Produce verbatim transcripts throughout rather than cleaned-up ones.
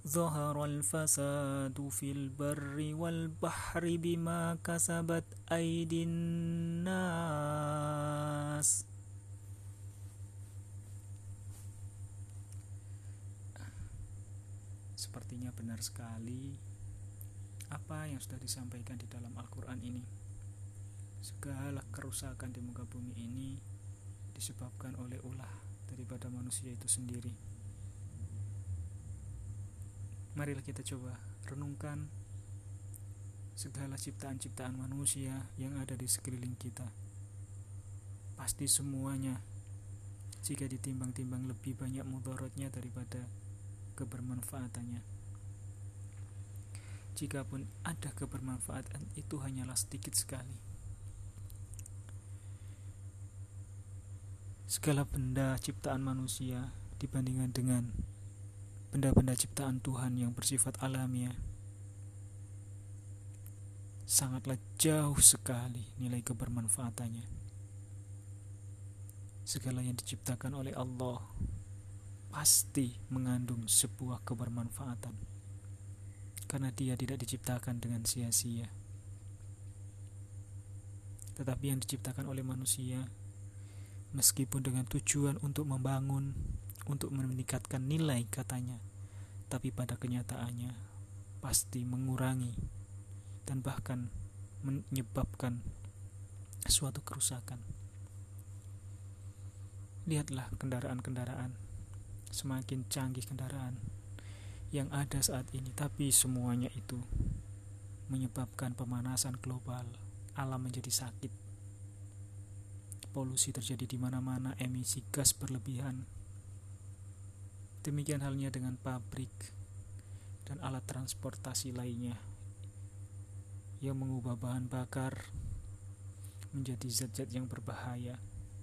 Zaharal fasadu fil barri wal bahri bima kasabat aydin nas. Sepertinya benar sekali apa yang sudah disampaikan di dalam Al-Quran ini. Segala kerusakan di muka bumi ini disebabkan oleh ulah daripada manusia itu sendiri. Marilah kita coba renungkan segala ciptaan-ciptaan manusia yang ada di sekeliling kita. Pasti semuanya, jika ditimbang-timbang, lebih banyak mudaratnya daripada kebermanfaatannya. Jikapun ada kebermanfaatan, itu hanyalah sedikit sekali. Segala benda ciptaan manusia dibandingkan dengan benda-benda ciptaan Tuhan yang bersifat alamiah, sangatlah jauh sekali nilai kebermanfaatannya. Segala yang diciptakan oleh Allah pasti mengandung sebuah kebermanfaatan, karena dia tidak diciptakan dengan sia-sia. Tetapi yang diciptakan oleh manusia, meskipun dengan tujuan untuk membangun, untuk meningkatkan nilai katanya, tapi pada kenyataannya pasti mengurangi dan bahkan menyebabkan suatu kerusakan. Lihatlah kendaraan-kendaraan, semakin canggih kendaraan yang ada saat ini, tapi semuanya itu menyebabkan pemanasan global, alam menjadi sakit, polusi terjadi di mana-mana, emisi gas berlebihan. Demikian halnya dengan pabrik dan alat transportasi lainnya yang mengubah bahan bakar menjadi zat-zat yang berbahaya,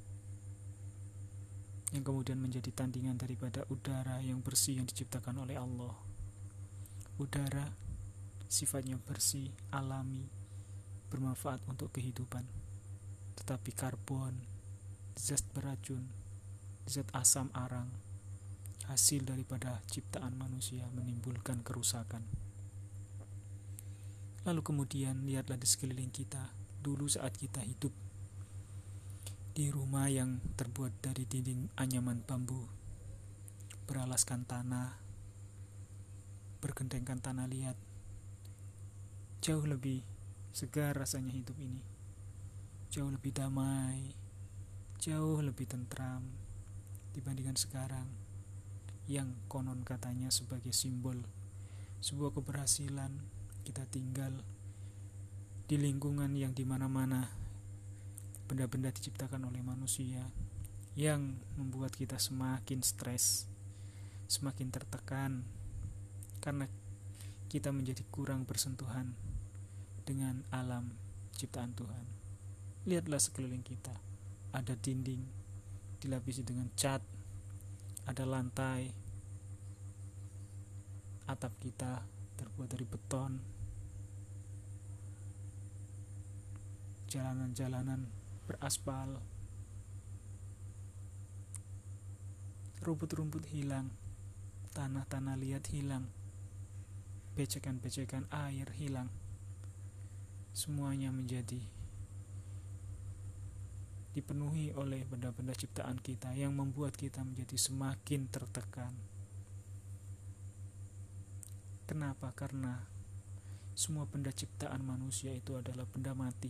yang kemudian menjadi tandingan daripada udara yang bersih yang diciptakan oleh Allah. Udara sifatnya bersih, alami, bermanfaat untuk kehidupan. Tetapi karbon, zat beracun, zat asam arang, hasil daripada ciptaan manusia, menimbulkan kerusakan. Lalu kemudian lihatlah di sekeliling kita. Dulu saat kita hidup di rumah yang terbuat dari dinding anyaman bambu, beralaskan tanah, bergentengkan tanah liat, jauh lebih segar rasanya hidup ini, jauh lebih damai, jauh lebih tentram dibandingkan sekarang yang konon katanya sebagai simbol sebuah keberhasilan. Kita tinggal di lingkungan yang dimana-mana benda-benda diciptakan oleh manusia, yang membuat kita semakin stres, semakin tertekan, karena kita menjadi kurang bersentuhan dengan alam ciptaan Tuhan. Lihatlah sekeliling kita, ada dinding dilapisi dengan cat, ada lantai, atap kita terbuat dari beton, jalanan-jalanan beraspal, rumput-rumput hilang, tanah-tanah liat hilang, becekan-becekan air hilang. Semuanya menjadi dipenuhi oleh benda-benda ciptaan kita yang membuat kita menjadi semakin tertekan. Kenapa? Karena semua benda ciptaan manusia itu adalah benda mati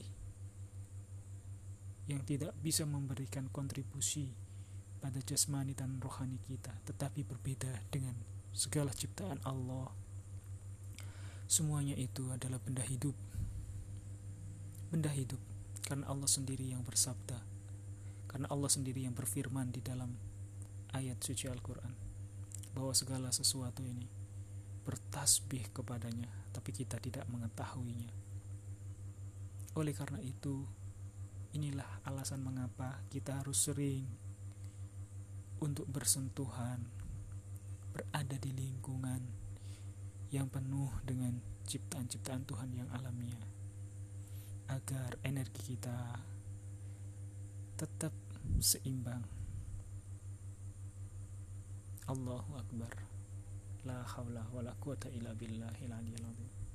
yang tidak bisa memberikan kontribusi pada jasmani dan rohani kita, tetapi berbeda dengan segala ciptaan Allah. Semuanya itu adalah benda hidup. Benda hidup karena Allah sendiri yang bersabda, karena Allah sendiri yang berfirman di dalam ayat suci Al-Quran, bahwa segala sesuatu ini bertasbih kepadanya, tapi kita tidak mengetahuinya. Oleh karena itu, inilah alasan mengapa kita harus sering untuk bersentuhan, berada di lingkungan yang penuh dengan ciptaan-ciptaan Tuhan yang alamiah, agar energi kita tetap seimbang. Allahu Akbar. La haula wala quwata illa billahil aliyil azim.